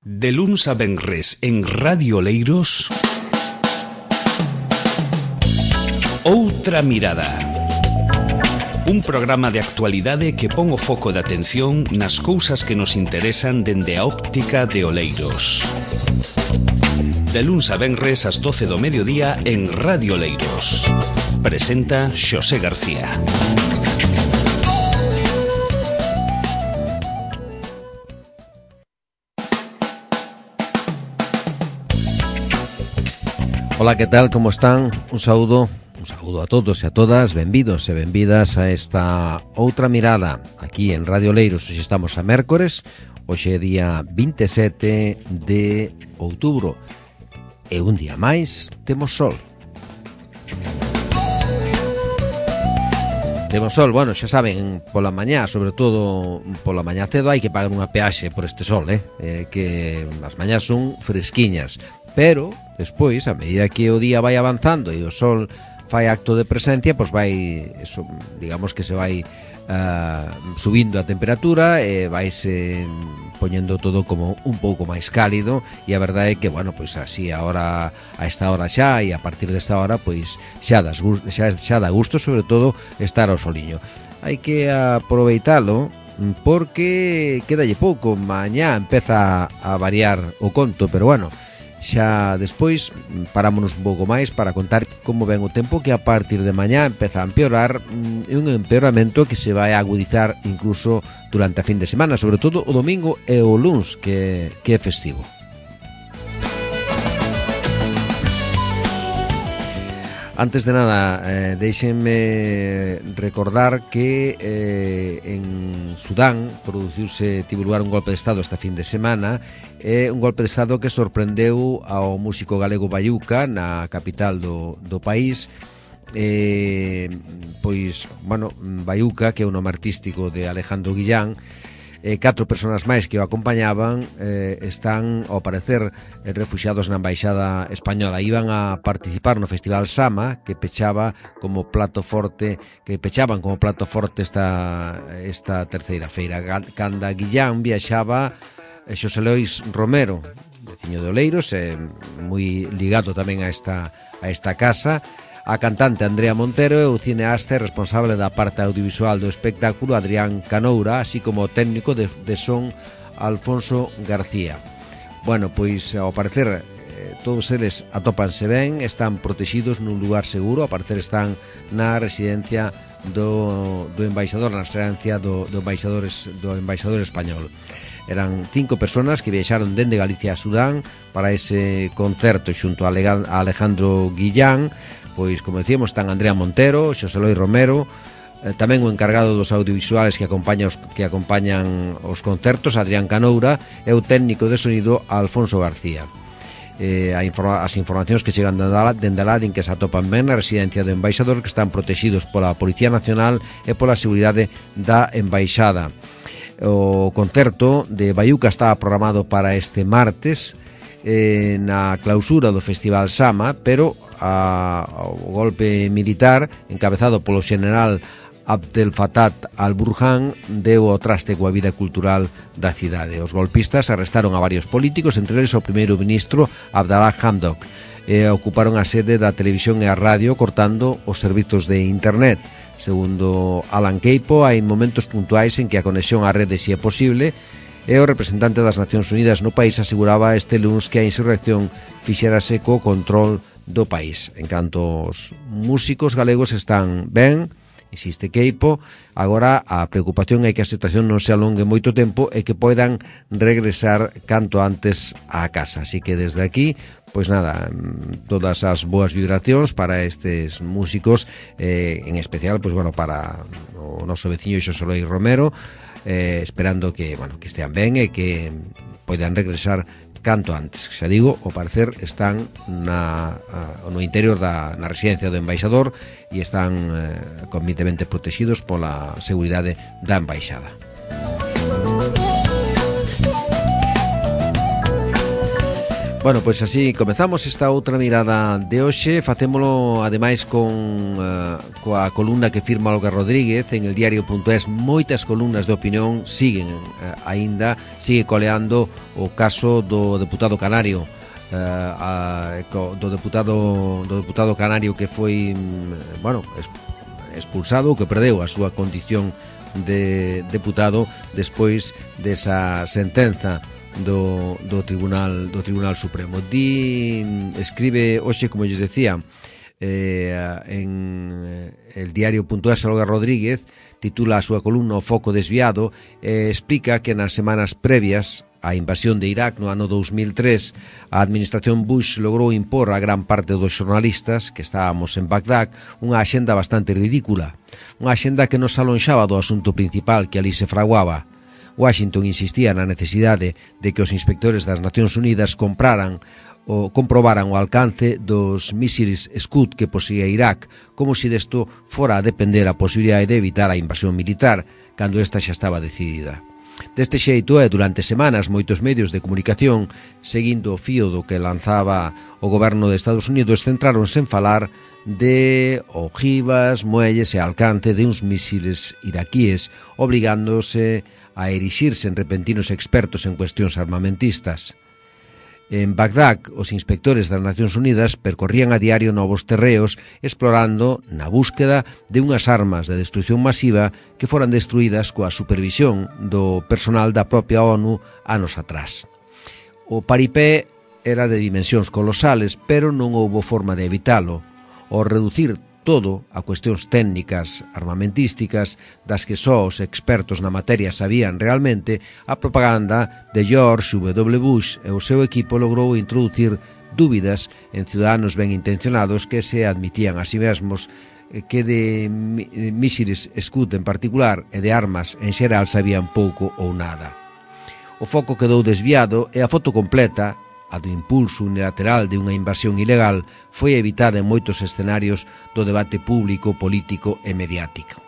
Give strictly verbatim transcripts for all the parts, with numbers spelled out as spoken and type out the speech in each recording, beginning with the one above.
De luns a venres en Radio Oleiros, Outra Mirada. Un programa de actualidade que pon o foco de atención nas cousas que nos interesan dende a óptica de Oleiros. De luns a venres ás doce do mediodía en Radio Oleiros. Presenta Xosé García. Ola, que tal, como están? Un saúdo, un saúdo a todos e a todas, benvidos e benvidas a esta Outra Mirada aquí en Radio Oleiros. Hoxe estamos a mércores, hoxe é día vinte e sete de outubro e un día máis temos sol. Temos sol, bueno, xa saben, pola mañá, sobre todo pola mañá cedo, hai que pagar unha peaxe por este sol, eh? eh que as mañás son fresquiñas, pero despois, a medida que o día vai avanzando e o sol fai acto de presencia, pois vai, eso, digamos que se vai uh, subindo a temperatura e vaise poñendo todo como un pouco máis cálido, e a verdade é que, bueno, pois así ahora, a esta hora xa, e a partir desta hora, pois xa, das, xa, xa dá gusto, sobre todo, estar ao soliño. Hai que aproveitalo, porque quedalle pouco, mañá empeza a variar o conto, pero bueno, xa despois parámonos un pouco máis para contar como ven o tempo, que a partir de mañá empeza a empeorar, e un empeoramento que se vai a agudizar incluso durante a fin de semana, sobre todo o domingo e o luns, que, que é festivo. Antes de nada, eh, deixenme recordar que eh, en Sudán produciuse, tivo lugar un golpe de Estado esta fin de semana, é eh, un golpe de Estado que sorprendeu ao músico galego Baiuca na capital do, do país. Eh, pois, bueno, Baiuca, que é un nome artístico de Alejandro Guillán, e catro persoas máis que o acompañaban eh, están, ao parecer, eh, refuxiados na Embaixada Española. Iban a participar no Festival Sama, que pechaba como plato forte, que pechaban como plato forte esta, esta terceira feira. Canda Guillán viaxaba eh, Xosé Lois Romero, veciño de Oleiros, eh, moi ligado tamén a esta, a esta casa, a cantante Andrea Montero e o cineasta responsable da parte audiovisual do espectáculo Adrián Canoura, así como o técnico de, de son Alfonso García. Bueno, pois ao parecer eh, todos eles atópanse ben, están protegidos nun lugar seguro, ao parecer están na residencia do, do embaixador, na residencia do, do, embaixadores, do embaixador español. Eran cinco personas que viaxaron dende Galicia a Sudán para ese concerto xunto a Alejandro Guillán. Pois, como decíamos, están Andrea Montero, Xosé Lois Romero, eh, tamén o encargado dos audiovisuales que acompaña os, que acompañan os concertos, Adrián Canoura, e o técnico de sonido, Alfonso García. Eh, a informa, as informacións que chegan dende alá din que se atopan ben na residencia do embaixador, que están protegidos pola Policía Nacional e pola seguridade da embaixada. O concerto de Baiuca estaba programado para este martes, eh, na clausura do Festival Sama, pero A, o golpe militar encabezado polo xeneral Abdel Fattah al-Burhan deu ao traste coa vida cultural da cidade. Os golpistas arrestaron a varios políticos, entre eles o primeiro ministro Abdallah Hamdok, e ocuparon a sede da televisión e a radio, cortando os servizos de internet. Segundo Alan Keipo, hai momentos puntuais en que a conexión á rede si é posible, e o representante das Nacións Unidas no país aseguraba este luns que a insurrección fixérase co control do país. En canto os músicos galegos están ben, insiste Keipo, agora a preocupación é que a situación non se alongue moito tempo e que poidan regresar canto antes á casa. Así que desde aquí, pois nada, todas as boas vibracións para estes músicos, eh, en especial, pois bueno, para o noso veciño Xosé Lois Romero, eh, esperando que, bueno, que estean ben e que poidan regresar canto antes. Xa digo, ao parecer están na, a, no interior da na residencia do embaixador e están eh, convenientemente protegidos pola seguridade da embaixada. Bueno, pois así comezamos esta outra mirada de hoxe. Facémolo ademais con uh, coa columna que firma Olga Rodríguez en el diario punto es. Moitas columnas de opinión siguen uh, aínda, sigue coleando o caso do deputado canario, uh, a, do deputado do deputado canario que foi, bueno, expulsado, que perdeu a súa condición de deputado despois desa sentenza do, do Tribunal do Tribunal Supremo. Di, escribe hoxe, como lles decía, eh, en el diario punto es, Olga Rodríguez titula a súa columna O foco desviado, e eh, explica que nas semanas previas á invasión de Irak no ano dous mil tres, a administración Bush logrou impor a gran parte dos xornalistas que estábamos en Bagdad unha axenda bastante ridícula, unha axenda que nos alonxaba do asunto principal que ali se fraguaba. Washington insistía na necesidade de que os inspectores das Nacións Unidas compraran o comprobaran o alcance dos mísiles Scud que poseía Irak, como se desto fora a depender a posibilidade de evitar a invasión militar, cando esta xa estaba decidida. Deste xeito e durante semanas moitos medios de comunicación, seguindo o fío do que lanzaba o goberno de Estados Unidos, centráronse en falar de ojivas, muelles e alcance de uns mísiles iraquíes, obligándose a erixirse en repentinos expertos en cuestións armamentistas. En Bagdad, os inspectores das Nacións Unidas percorrían a diario novos terreos explorando na búsqueda de unhas armas de destrucción masiva que foran destruídas coa supervisión do personal da propia ONU anos atrás. O paripé era de dimensións colosales, pero non houbo forma de evitalo. O reducir todo a cuestións técnicas armamentísticas das que só os expertos na materia sabían realmente, a propaganda de George W. Bush e o seu equipo logrou introducir dúbidas en ciudadanos ben intencionados que se admitían a si mesmos que de mísiles Scud en particular e de armas en xeral sabían pouco ou nada. O foco quedou desviado e a foto completa, a do impulso unilateral de unha invasión ilegal, foi evitada en moitos escenarios do debate público, político e mediático.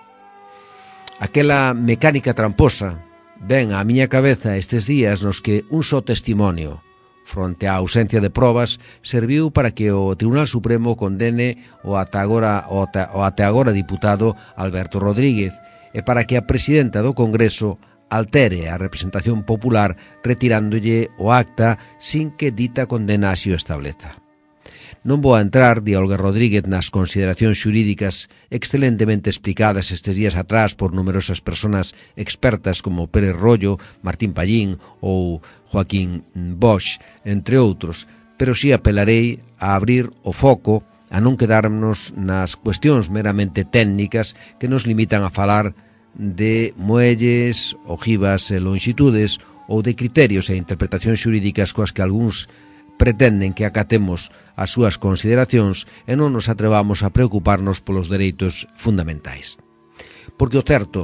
Aquela mecánica tramposa ven á miña cabeza estes días nos que un só testimonio, fronte á ausencia de probas, serviu para que o Tribunal Supremo condene o ata agora, o ata, o ata agora diputado Alberto Rodríguez e para que a presidenta do Congreso altere a representación popular retirándolle o acta sin que dita condena así o estableza. Non vou a entrar, di Olga Rodríguez, nas consideracións xurídicas excelentemente explicadas estes días atrás por numerosas persoas expertas como Pérez Rollo, Martín Pallín ou Joaquín Bosch, entre outros, pero si apelarei a abrir o foco, a non quedarnos nas cuestións meramente técnicas que nos limitan a falar de muelles, ojivas e longitudes ou de criterios e interpretacións xurídicas coas que algúns pretenden que acatemos as súas consideracións e non nos atrevamos a preocuparnos polos dereitos fundamentais. Porque o certo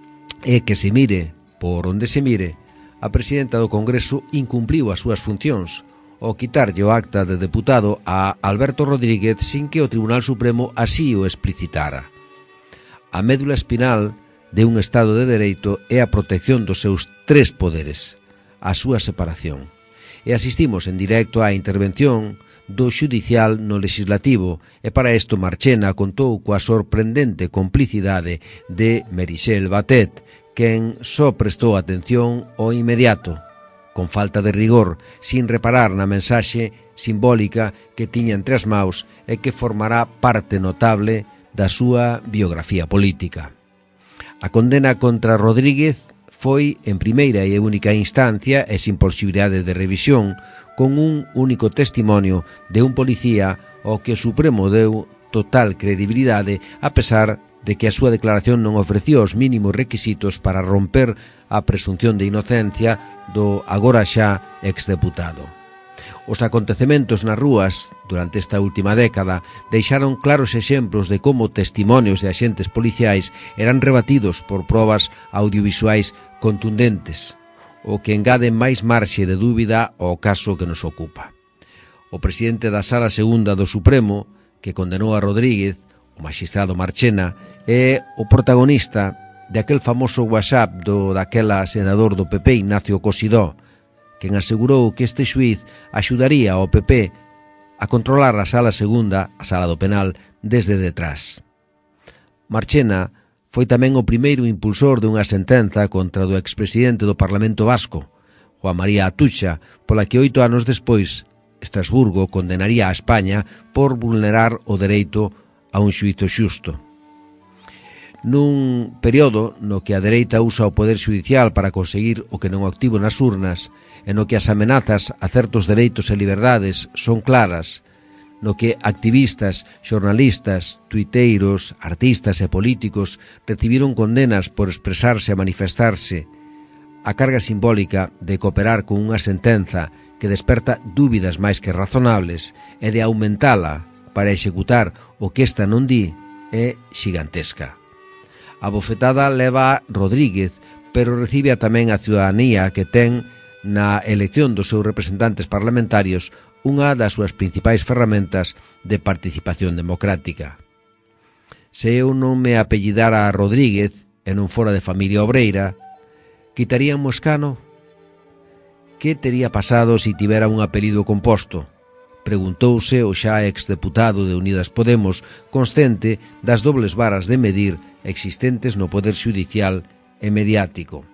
é que se mire por onde se mire, a presidenta do Congreso incumpliu as súas funcións ao quitarlle o acta de deputado a Alberto Rodríguez sin que o Tribunal Supremo así o explicitara. A médula espinal de un Estado de Dereito é a protección dos seus tres poderes, a súa separación. E asistimos en directo á intervención do xudicial no legislativo e para isto Marchena contou coa sorprendente complicidade de Meritxell Batet, quen só prestou atención ao inmediato, con falta de rigor, sin reparar na mensaxe simbólica que tiña entre as maus e que formará parte notable da súa biografía política. A condena contra Rodríguez foi en primeira e única instancia e sin posibilidade de revisión, con un único testimonio de un policía ao que o Supremo deu total credibilidade a pesar de que a súa declaración non ofrecía os mínimos requisitos para romper a presunción de inocencia do agora xa exdeputado. Os acontecementos nas rúas durante esta última década deixaron claros exemplos de como testimonios de axentes policiais eran rebatidos por probas audiovisuais contundentes, o que engade máis marxe de dúbida ao caso que nos ocupa. O presidente da Sala Segunda do Supremo, que condenou a Rodríguez, o magistrado Marchena, é o protagonista de aquel famoso WhatsApp do daquela senador do P P, Ignacio Cosidó, quen asegurou que este xuíz axudaría ao P P a controlar a sala segunda, a sala do penal, desde detrás. Marchena foi tamén o primeiro impulsor dunha sentenza contra o expresidente do Parlamento Vasco, Juan María Atucha, pola que oito anos despois Estrasburgo condenaría a España por vulnerar o dereito a un xuízo xusto. Nun período no que a dereita usa o poder xudicial para conseguir o que non obtivo nas urnas, e no que as amenazas a certos dereitos e liberdades son claras, no que activistas, xornalistas, tuiteiros, artistas e políticos recibiron condenas por expresarse e manifestarse, a carga simbólica de cooperar con unha sentenza que desperta dúbidas máis que razonables e de aumentala para executar o que esta non di é xigantesca. A bofetada leva a Rodríguez, pero recibe tamén a ciudadanía que ten na elección dos seus representantes parlamentarios unha das súas principais ferramentas de participación democrática. Se eu non me apellidara a Rodríguez e non fora de familia obreira, quitarían Moscano? Que tería pasado se tivera un apelido composto? Preguntouse o xa exdeputado de Unidas Podemos, consciente das dobles varas de medir existentes no poder xudicial e mediático.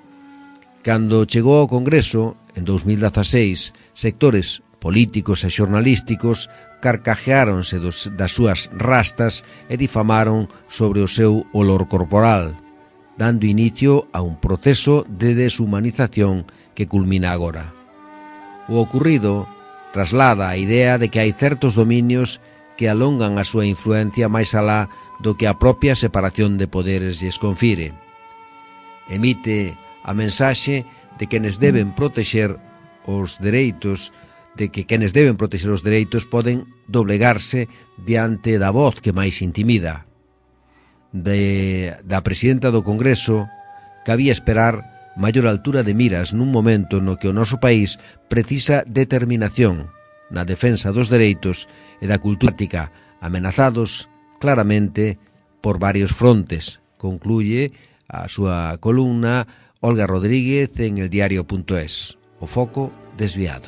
Cando chegou ao Congreso, en dous mil dezaseis, sectores políticos e xornalísticos carcajeáronse dos, das súas rastas e difamaron sobre o seu olor corporal, dando inicio a un proceso de deshumanización que culmina agora. O ocurrido traslada a idea de que hai certos dominios que alongan a súa influencia máis alá do que a propia separación de poderes lles confire. Emite a mensaxe de que quenes deben protexer os dereitos, de que quenes deben protexer os dereitos poden doblegarse diante da voz que máis intimida. De, da presidenta do Congreso cabía esperar maior altura de miras nun momento no que o noso país precisa determinación na defensa dos dereitos e da cultura amenazados claramente por varios frontes, concluye a súa columna Olga Rodríguez en el diario punto es. O foco desviado.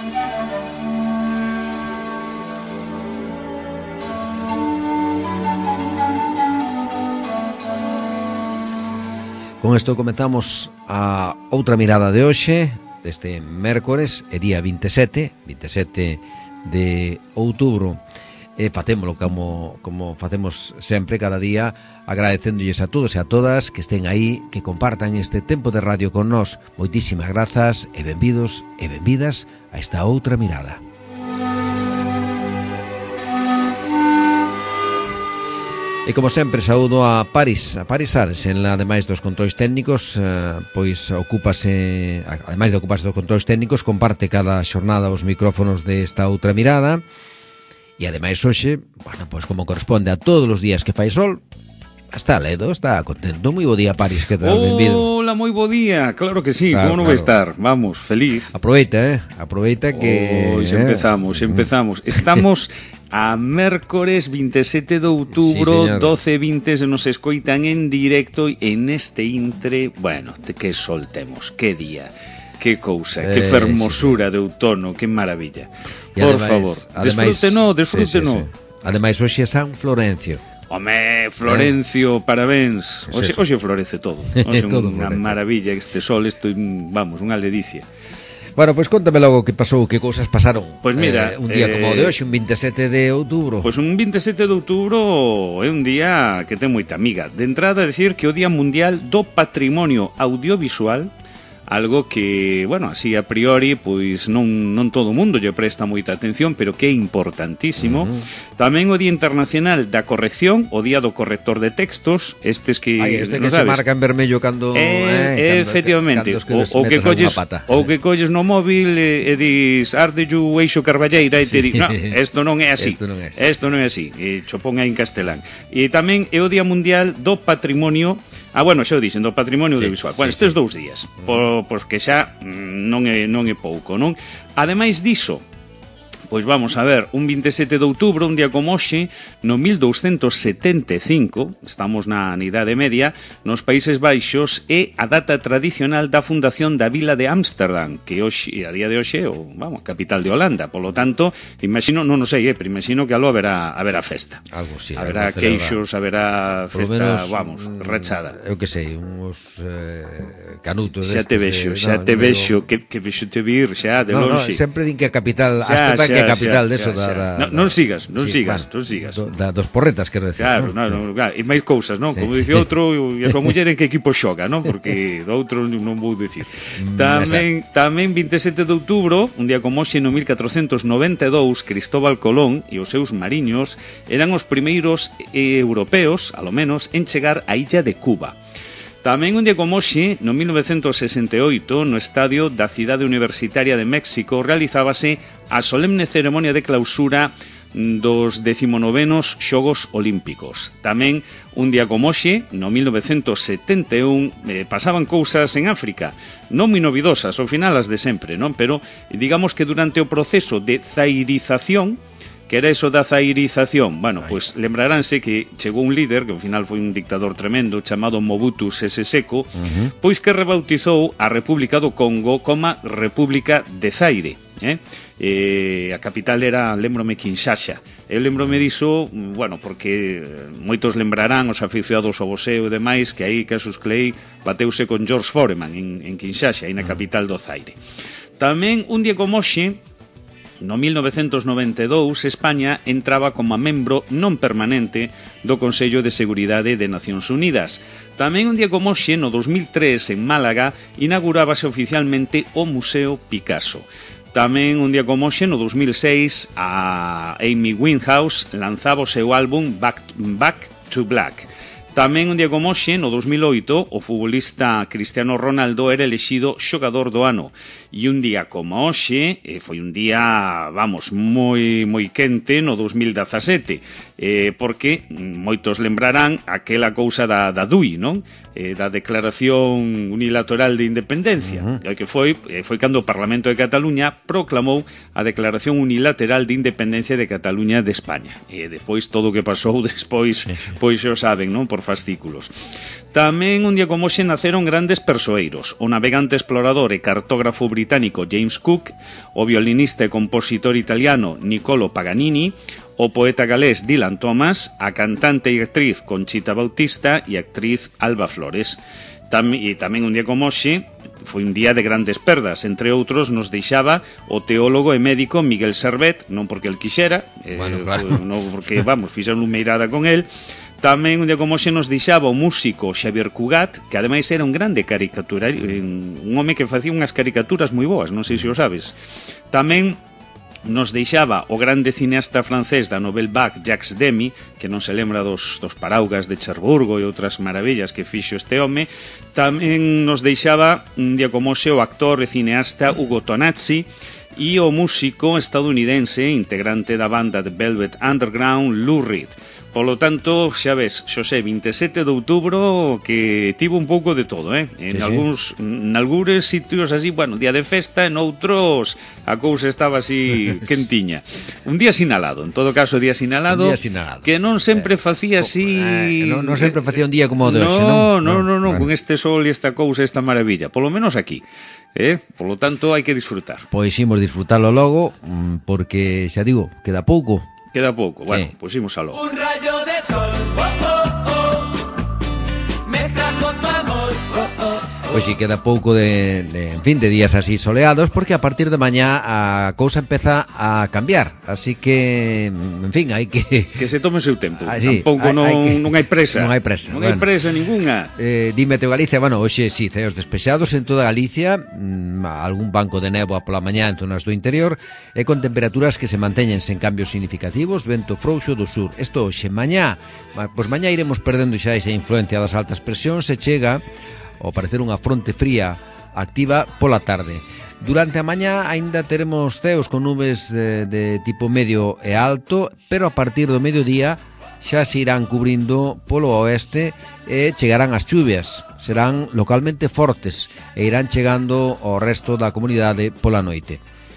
Con isto comezamos a outra mirada de hoxe, deste mércores, e día vinte e sete, vinte e sete de outubro. E facémolo como, como facemos sempre, cada día, agradecéndolles a todos e a todas que estén aí, que compartan este tempo de radio con nós. Moitísimas grazas e benvidos e benvidas a esta outra mirada. E como sempre saúdo a Paris, a Paris Ares, en la ademais dos controis técnicos, eh, pois ocúpase, ademais de ocuparse dos controis técnicos, comparte cada xornada os micrófonos desta outra mirada. E ademais hoxe, bueno, pois como corresponde a todos os días que fai sol, está ledo, está contento. Moi bo día, Paris, que tal? Benvido. Hola, moi bo día, claro que sí, claro, como non claro. vai estar? Vamos, feliz. Aproveita, eh? Aproveita que... Hoxe eh? empezamos, empezamos. Estamos a mércores vinte e sete de outubro, sí, doce e vinte se nos escoitan en directo e neste intre, bueno, que sol temos, que día, que cousa, eh, que fermosura sí, de outono, que maravilla. Y Por ademais, favor, ademais, desfrúteno, desfrúteno. Sí, sí, sí. Ademais, hoxe é San Florencio. Home, Florencio, eh? parabéns. Hoxe, hoxe florece todo. Hoxe todo unha florece. maravilla este sol, isto, vamos, unha ledicia. Bueno, pois pues contame logo que pasou, que cousas pasaron. Pois pues mira, eh, un día eh, como o de hoxe, un vinte e sete de outubro. Pois pues un vinte e sete de outubro é un día que ten moita amiga. De entrada, decir que o Día Mundial do Patrimonio Audiovisual, algo que, bueno, así a priori, pois non, non todo o mundo lle presta moita atención, pero que é importantísimo. Uh-huh. Tamén o Día Internacional da Corrección, o Día do Corrector de Textos, estes que... Ai, este que no se sabes? marca en vermello cando... Eh, eh, cando, efectivamente, cando o, o, que colles, o que colles no móvil e, e dis Ardillu Eixo Carballeira e te sí. dis, no, isto non é así, isto non é así, isto non é así, e chopón aí en castelán. E tamén é o Día Mundial do Patrimonio. Ah, bueno, xa o dixen, do patrimonio sí, audiovisual. Bueno, sí, estes sí. dous días, por, pois que xa non é, non é pouco, non? Ademais diso, Pois vamos a ver, un vinte e sete de outubro, un día como hoxe, no mil douscentos setenta e cinco, estamos na Idade Media, nos Países Baixos, é a data tradicional da fundación da vila de Ámsterdam, que hoxe, a día de hoxe, o, vamos, capital de Holanda. Polo tanto, imagino, non o sei, eh, pero imagino que aló haberá, haberá festa. Algo sí. Haberá queixos, haberá festa, menos, vamos, rachada. Eu que sei, uns eh, canutos xa te vexo, xa no, te vexo, que, que vexo te vir, xa, de no, longe. No, sempre din que a capital, xa, hasta que a capital xa, deso xa, da, xa. da, no, da... Non sigas, non sí, sigas, bueno, non sigas. Do, da, dos porretas, quero decir. Claro, ¿no? no, no, claro, e máis cousas, non? Sí. Como dice outro, e a súa muller en que equipo xoga, non? Porque do outro non vou dicir. Tamén, tamén vinte e sete de outubro, un día como hoxe no mil catrocentos noventa e dous, Cristóbal Colón e os seus mariños eran os primeiros eh, europeos, alo menos, en chegar á illa de Cuba. Tamén un día como hoxe, no mil novecentos sesenta e oito, no estadio da Cidade Universitaria de México, realizábase a solemne ceremonia de clausura dos decimonovenos Xogos Olímpicos. Tamén un día como hoxe, no mil novecentos setenta e un, eh, pasaban cousas en África, non moi novidosas, ao final as de sempre, non? Pero digamos que durante o proceso de zairización, que era eso da zairización? Bueno, pois pues, lembraránse que chegou un líder, que ao final foi un dictador tremendo, chamado Mobutu Sese Seko, uh-huh. pois que rebautizou a República do Congo como República de Zaire. Eh? Eh, a capital era, lembrome, Kinshasa. Eu lembrome diso, bueno, porque moitos lembrarán, os aficionados ao boxeo e demais, que aí Cassius Clay bateuse con George Foreman en, en Kinshasa, aí na capital do Zaire. Tamén un día como hoxe, no mil novecentos noventa e dous, España entraba como membro non permanente do Consello de Seguridade de Nacións Unidas. Tamén un día como hoxe, no dos mil tres, en Málaga, inaugurábase oficialmente o Museo Picasso. Tamén un día como hoxe, no dos mil seis, a Amy Winehouse lanzaba o seu álbum Back, Back to Black. Tamén un día como hoxe, no dos mil oito, o futbolista Cristiano Ronaldo era elexido xogador do ano. E un día como hoxe, eh, foi un día, vamos, moi moi quente no dos mil dezasete, eh, porque moitos lembrarán aquela cousa da, da D U I, non? Eh, da Declaración Unilateral de Independencia, uh-huh. que foi, eh, foi cando o Parlamento de Cataluña proclamou a Declaración Unilateral de Independencia de Cataluña de España. E despois todo o que pasou despois, pois xo saben, non? Por fascículos. Tamén un día como hoxe naceron grandes persoeiros, o navegante explorador e cartógrafo británico James Cook, o violinista e compositor italiano Niccolo Paganini, o poeta galés Dylan Thomas, a cantante e actriz Conchita Bautista e a actriz Alba Flores. Tam, e tamén un día como hoxe foi un día de grandes perdas, entre outros nos deixaba o teólogo e médico Miguel Servet, non porque el quixera, bueno, eh, claro. non porque, vamos, fixeron unha meirada con el. Tamén un día como hoxe nos deixaba o músico Xavier Cugat, que ademais era un grande caricatura, un home que facía unhas caricaturas moi boas, non sei se o sabes. Tamén nos deixaba o grande cineasta francés da Nouvelle Vague, Jacques Demy, que non se lembra dos, dos paraugas de Cherburgo e outras maravillas que fixo este home. Tamén nos deixaba un día como hoxe o actor e cineasta Ugo Tonazzi e o músico estadounidense, integrante da banda de Velvet Underground, Lou Reed. Polo tanto, xa ves, Xosé, vinte e sete de outubro que tivo un pouco de todo, eh? En sí, algúns, sí. En algúns sitios así, bueno, día de festa, en outros a cousa estaba así quentiña. Un día sinalado, en todo caso, día sinalado, un día sinalado. Que non sempre facía así... Eh, non, non sempre facía un día como o de hoxe, non? Non, non, non, bueno. Con este sol e esta cousa, esta maravilla, polo menos aquí. Eh? Por lo tanto, hai que disfrutar. Pois imos disfrutarlo logo, porque, xa digo, queda pouco. Queda pouco, bueno, sí. Pois imos aló. Un rayo de sol, oh, oh, oh, me trajo tu amor, oh, oh, oh. Pois si queda pouco de, de, en fin, de días así soleados, porque a partir de mañá a cousa empeza a cambiar, así que, en fin, hai que... Que se tome o seu tempo, ah, sí, tampouco hai, non, hai que... non hai presa. Non hai presa, non bueno. hai presa ninguna. Eh, dime Teo Galicia, bueno, hoxe si, sí, ceos despexados en toda Galicia, mmm, algún banco de néboa pola mañá en zonas do interior, e con temperaturas que se manteñen sen cambios significativos, vento frouxo do sur. Isto hoxe, mañá, pois mañá iremos perdendo xa esa influencia das altas presións, se chega ao parecer unha fronte fría activa pola tarde. Durante a mañá aínda teremos ceos con nubes de, de tipo medio e alto, pero a partir do mediodía xa se irán cubrindo polo oeste e chegarán as chuvias. Serán localmente fortes e irán chegando ao resto da comunidade pola noite.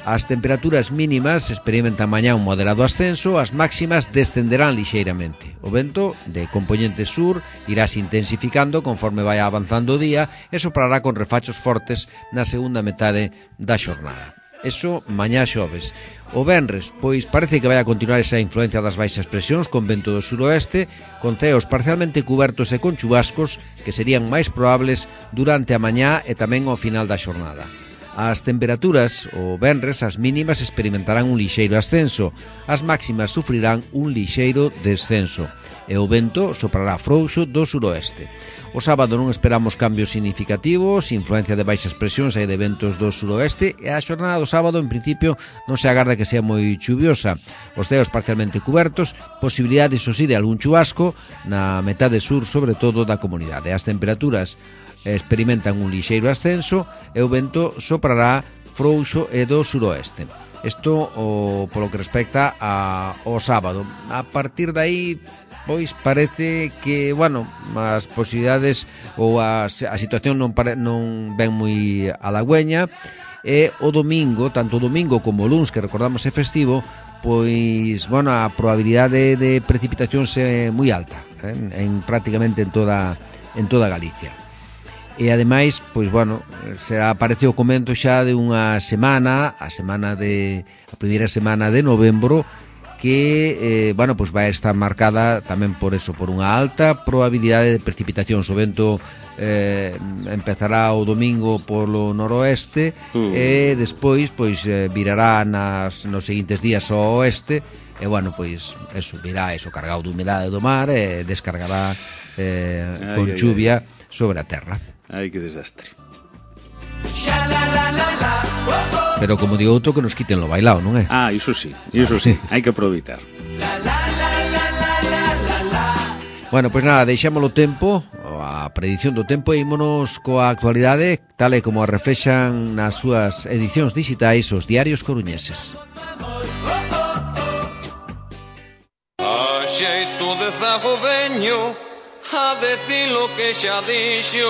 As temperaturas mínimas experimentan mañá un moderado ascenso, as máximas descenderán lixeiramente. O vento, de compoñente sur, irase intensificando conforme vai avanzando o día e soprará con refachos fortes na segunda metade da xornada. Eso mañá xoves. O venres, pois parece que vai a continuar esa influencia das baixas presións con vento do suroeste, con ceos parcialmente cubertos e con chubascos que serían máis probables durante a mañá e tamén ao final da xornada. As temperaturas, o venres, as mínimas experimentarán un lixeiro ascenso, as máximas sufrirán un lixeiro descenso e o vento soprará frouxo do suroeste. O sábado non esperamos cambios significativos, influencia de baixas presións e de ventos do suroeste e a xornada do sábado en principio non se agarda que sea moi chuviosa. Os ceos parcialmente cubertos, posibilidade iso sí de algún chubasco na metade sur sobre todo da comunidade. As temperaturas experimentan un lixeiro ascenso e o vento soprará frouxo e do suroeste. Isto o, polo que respecta a, ao sábado. A partir de aí, pois parece que, bueno, as posibilidades ou a, a situación non, pare, non ven moi halagüeña e o domingo, tanto o domingo como o luns, que recordamos é festivo, pois, bueno, a probabilidade de precipitacións é moi alta, eh, en prácticamente en toda, en toda Galicia. E ademais, pois bueno, será aparece o comento xa de unha semana, a semana de a primeira semana de novembro, que eh, bueno, pois vai estar marcada tamén por eso, por unha alta probabilidade de precipitacións. O vento eh, empezará o domingo polo noroeste mm. e despois pois eh, virará nas nos seguintes días ao oeste e bueno, pois eso virá eso cargado de humedade do mar e descargará eh, con ai, chuvia ai, ai. sobre a terra. Ai, que desastre. Pero como digo outro, que nos quiten lo bailao, non é? Ah, iso sí, iso sí, hai que aproveitar. Bueno, pois nada, deixámolo tempo, a predición do tempo, e ímonos coa actualidade, tal e como a reflexan nas súas edicións digitais os diarios coruñeses. A xeito de zago veño a decir lo que xa dixo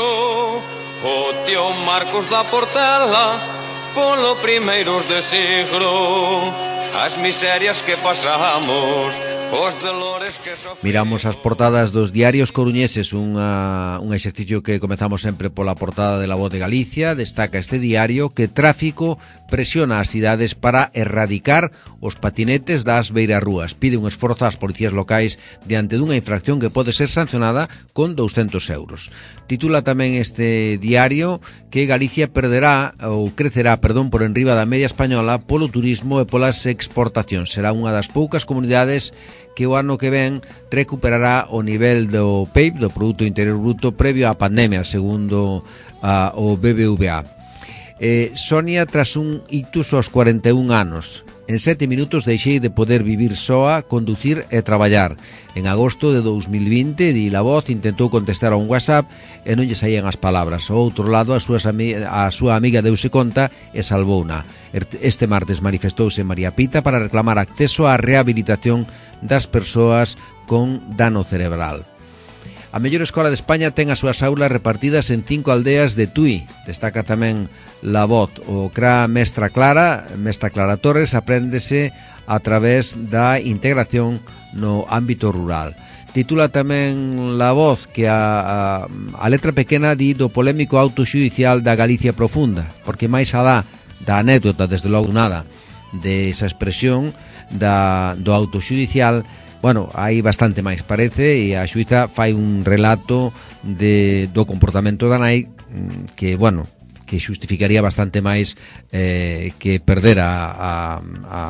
o tío Marcos da Portela polo primeiros de siglo, as miserias que pasamos, os dolores que sofrimos. Miramos as portadas dos diarios coruñeses, unha, un exercicio que comezamos sempre pola portada de La Voz de Galicia. Destaca este diario que tráfico presiona as cidades para erradicar os patinetes das beirarrúas. Pide un esforzo ás policías locais diante dunha infracción que pode ser sancionada con douscentos euros. Titula tamén este diario que Galicia perderá ou crecerá, perdón, por enriba da media española polo turismo e polas exportacións. Será unha das poucas comunidades que o ano que ven recuperará o nivel do P I B, do Produto Interior Bruto, previo á pandemia, segundo uh, o B B V A. Eh, Sonia, tras un ictus aos cuarenta e un anos. En sete minutos deixei de poder vivir soa, conducir e traballar. En agosto de dous mil vinte, di La Voz, intentou contestar a un WhatsApp e non lle saían as palabras. Ao outro lado, a, súas ami- a súa amiga deuse conta e salvouna. Este martes manifestouse María Pita para reclamar acceso á rehabilitación das persoas con dano cerebral. A mellor escola de España ten as súas aulas repartidas en cinco aldeas de Tui. Destaca tamén La Voz. O C R A Mestra Clara, Mestra Clara Torres, apréndese a través da integración no ámbito rural. Titula tamén La Voz que a, a, a letra pequena di do polémico auto xudicial da Galicia profunda, porque máis alá da anécdota, desde logo nada, de esa expresión da, do auto xudicial, bueno, hai bastante máis, parece, e a xuíza fai un relato de, do comportamento da nai que, bueno, que xustificaría bastante máis eh, que perder a, a, a,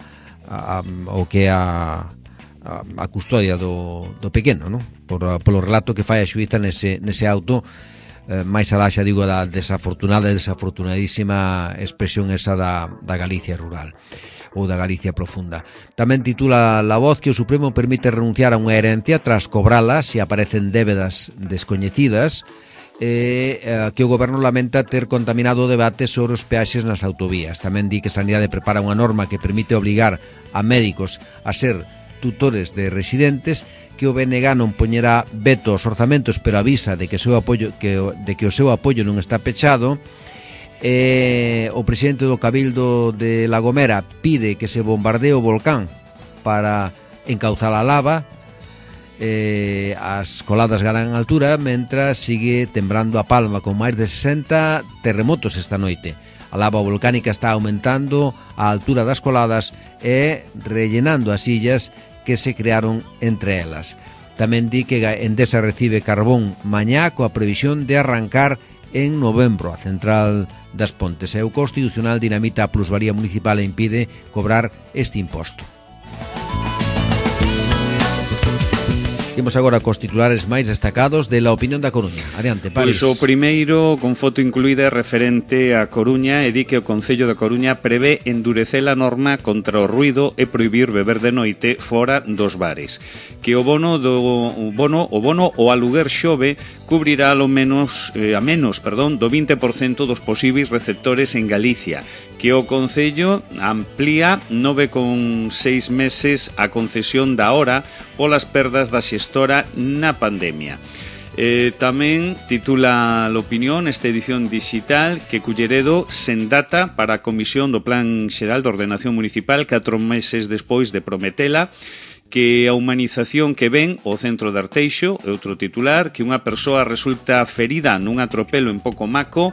a, o que a, a, a custodia do, do pequeno, non? Por, polo relato que fai a xuíza nese, nese auto, eh, máis alá, xa digo, da desafortunada e desafortunadísima expresión esa da, da Galicia rural ou da Galicia profunda. Tamén titula La Voz que o Supremo permite renunciar a unha herencia tras cobrala se aparecen débedas descoñecidas e eh, que o Goberno lamenta ter contaminado o debate sobre os peaxes nas autovías. Tamén di que Sanidade prepara unha norma que permite obligar a médicos a ser tutores de residentes, que o B N G non poñerá veto aos orzamentos, pero avisa de que o seu apoio que de que o seu apoio non está pechado. eh, o presidente do Cabildo de La Gomera pide que se bombardee o volcán para encauzar a lava. Eh, as coladas ganan altura mentras sigue tembrando a Palma con máis de sesenta terremotos esta noite. A lava volcánica está aumentando a altura das coladas e rellenando as illas que se crearon entre elas. Tamén di que Endesa recibe carbón mañá coa previsión de arrancar en novembro a central das Pontes. E o Constitucional dinamita a plusvalía municipal e impide cobrar este imposto. Imos agora cos titulares máis destacados de La Opinión da Coruña. Adiante, Paris. Pois o primeiro, con foto incluída, referente a Coruña, e di que o Concello da Coruña prevé endurecer a norma contra o ruido e prohibir beber de noite fora dos bares. Que o bono do o bono o bono o aluguer xove cubrirá ao menos eh, a menos, perdón, do vinte por cento dos posibles receptores en Galicia. Que o Concello amplía nove con seis meses a concesión da hora polas perdas da xestora na pandemia. Eh, tamén titula a opinión esta edición digital que Culleredo sen data para a comisión do Plan Xeral de Ordenación Municipal catro meses despois de prometela. Que a humanización que ven o centro de Arteixo, é outro titular, que unha persoa resulta ferida nun atropelo en Pocomaco.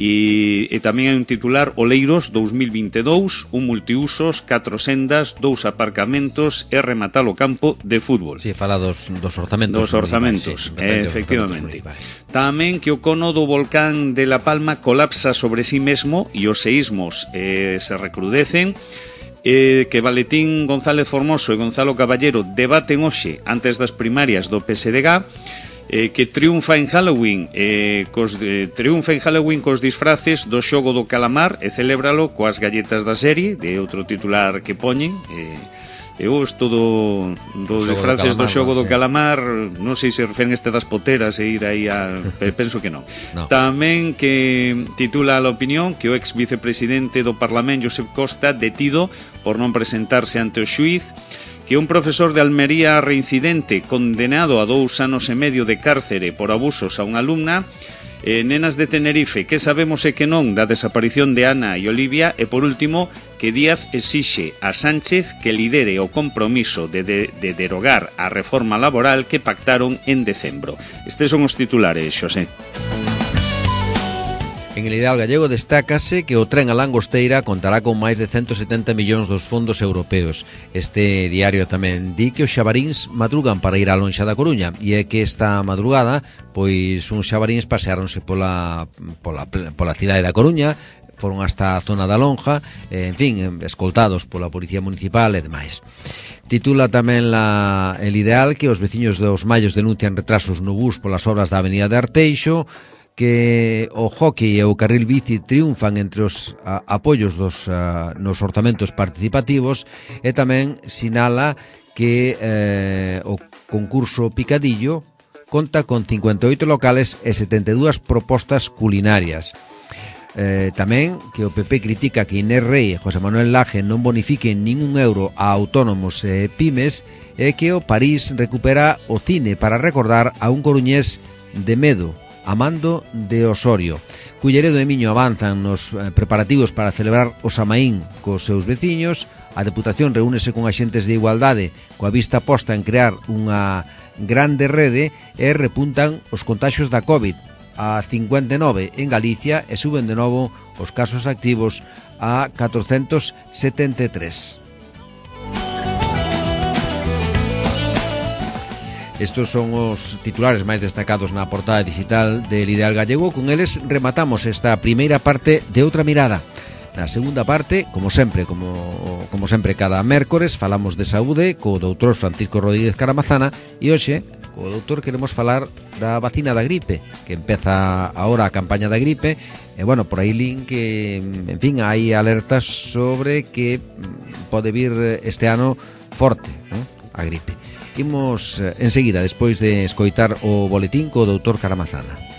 E, e tamén hai un titular, Oleiros dous mil vinte e dous, un multiusos, catro sendas, dous aparcamentos e rematar o campo de fútbol. Si, sí, fala dos, dos orzamentos. Dos orzamentos, sí, efectivamente. Tamén que o cono do volcán de La Palma colapsa sobre sí mesmo e os seísmos eh, se recrudecen. Eh, que Valentín González Formoso e Gonzalo Caballero debaten hoxe antes das primarias do P S D G. Eh, que triunfa en Halloween eh, cos, eh, triunfa en Halloween cos disfraces do xogo do calamar e celébralo coas galletas da serie, de outro titular que poñen. eh, Eu estou do, dos disfraces do xogo do calamar, non sei se referen este das poteras e ir aí a... penso que non. No. Tamén que titula a opinión que o ex vicepresidente do Parlamento, Josep Costa, detido por non presentarse ante o xuíz. Que un profesor de Almería reincidente condenado a dous anos e medio de cárcere por abusos a unha alumna. Eh, nenas de Tenerife, que sabemos e que non da desaparición de Ana e Olivia. E por último, que Díaz exixe a Sánchez que lidere o compromiso de, de, de derogar a reforma laboral que pactaron en decembro. Estes son os titulares, Xosé. En el Ideal Gallego destácase que o tren a Langosteira contará con máis de ciento setenta millóns dos fondos europeos. Este diario tamén di que os xabaríns madrugan para ir á lonxa da Coruña, e é que esta madrugada pois uns xabaríns paseáronse pola, pola, pola cidade da Coruña, foron hasta a zona da lonja, en fin, escoltados pola Policía Municipal e demais. Titula tamén la, el Ideal que os veciños dos Mallos denuncian retrasos no bus polas obras da avenida de Arteixo, que o hockey e o carril bici triunfan entre os a, apoios dos a, nos orzamentos participativos, e tamén sinala que eh, o concurso Picadillo conta con cincuenta e oito locales e setenta e dúas propostas culinarias. Eh, tamén que o P P critica que Inés Rei e José Manuel Laje non bonifiquen ningún euro a autónomos e pymes, e que o París recupera o cine para recordar a un coruñés de medo, Amando de Osorio. Culleredo e Miño avanzan nos preparativos para celebrar o Samaín cos seus veciños. A Deputación reúnese con axentes de igualdade coa vista posta en crear unha grande rede, e repuntan os contaxios da COVID a cincuenta e nove en Galicia e suben de novo os casos activos a catrocentos setenta e tres. Estos son os titulares máis destacados na portada digital del Ideal Gallego. Con eles rematamos esta primeira parte de Outra Mirada. Na segunda parte, como sempre, como, como sempre cada mércores, falamos de saúde co doutor Francisco Rodríguez Caramazana, e hoxe, co doutor, queremos falar da vacina da gripe, que empeza agora a campaña da gripe, e bueno, por aí lin que, en fin, hai alertas sobre que pode vir este ano forte, ¿no?, a gripe. Imos enseguida, despois de escoitar o boletín co doutor Caramazana.